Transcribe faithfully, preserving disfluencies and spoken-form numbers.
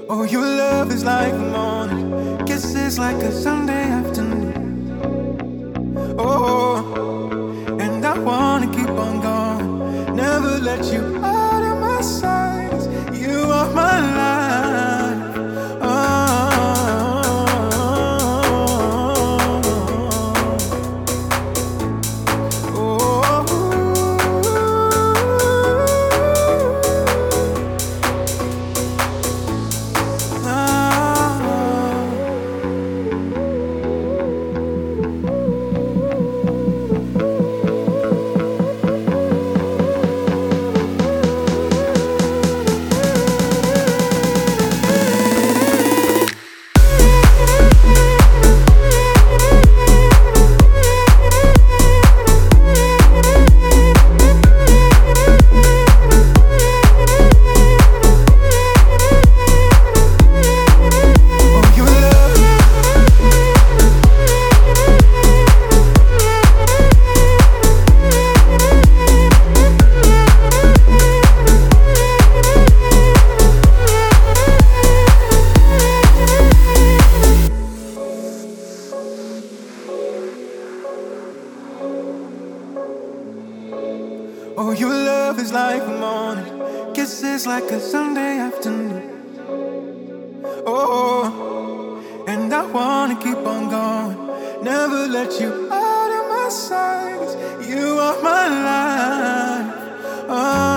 Oh, your love is like the morning, kisses like a Sunday afternoon. Oh, and I wanna keep on going, never let you out of my sight. You are my life. Oh, oh, oh, your love is like the morning, kisses like a Sunday afternoon. Oh, and I wanna keep on going, never let you out of my sight. You are my life. Oh.